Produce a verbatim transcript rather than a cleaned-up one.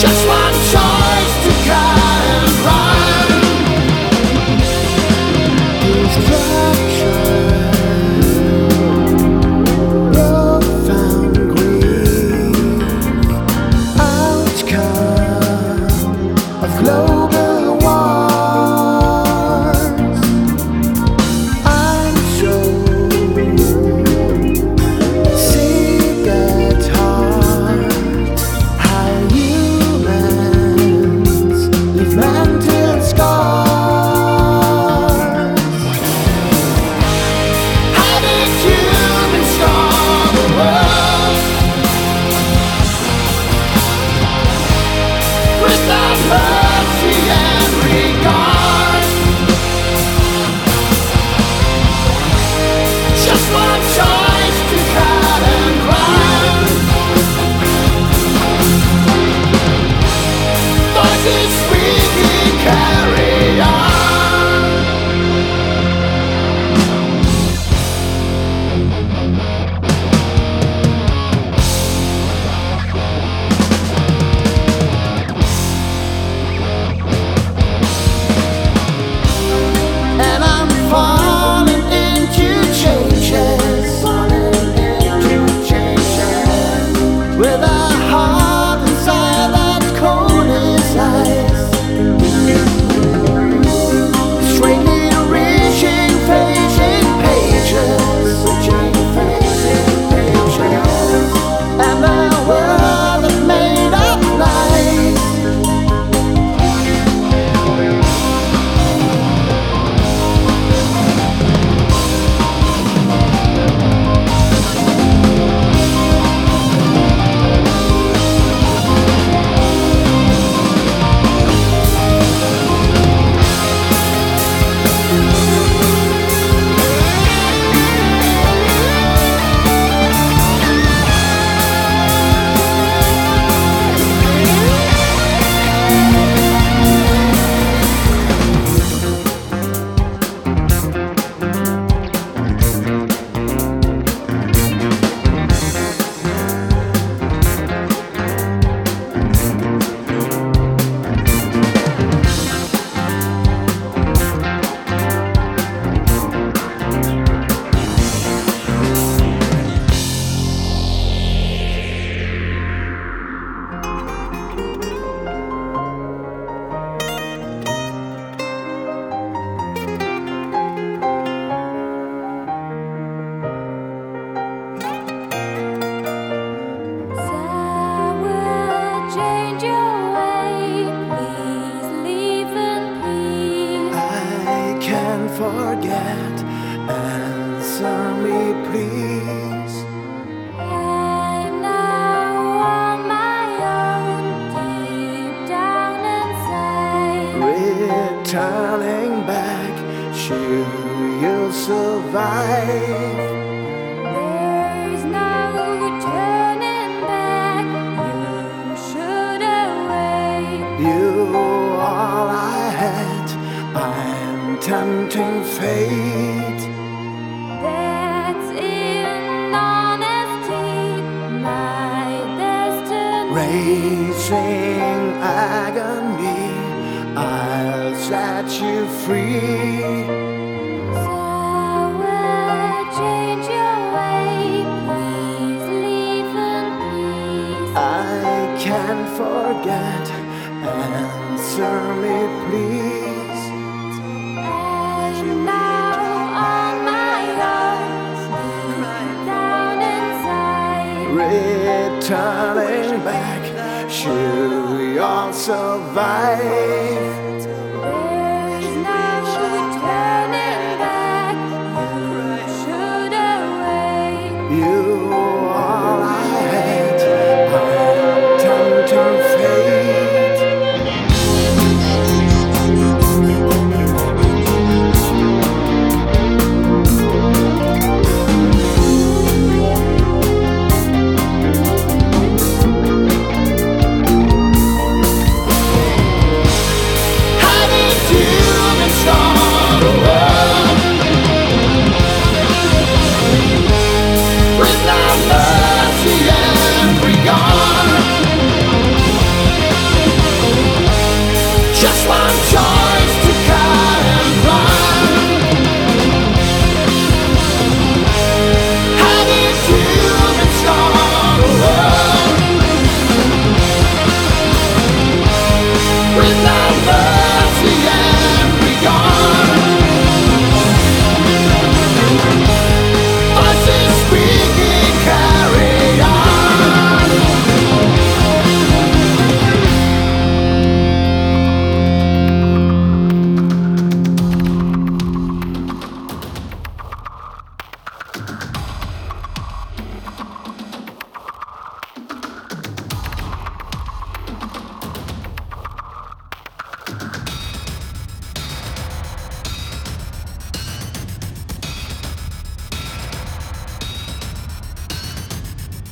Just one choice to cut and run. Destruction, profound grief, outcome of global wars. I'm sure sick at heart how humans leave mental scars. How did humans start the world without mercy and regard? Just one choice to cut and run. Voices speaking, carry on. And I'm falling into changes, falling into changes, with a heart inside that's cold as ice. Strangely reaching, facing pages, reaching, facing pages, and the world is made of lies. Someone change your way, please leave in peace. I can't forget, answer me please. I'm now on my own, deep down inside. Returning back, sure you'll survive. There's no turning back, you should awake. You all I had, I'm tempting fate. That's in honesty, my destiny. Racing agony, I'll set you free. Someone change your way, please leave in peace. I can't forget, answer me please. I'm now on my own, deep down inside. Returning back, sure you'll survive.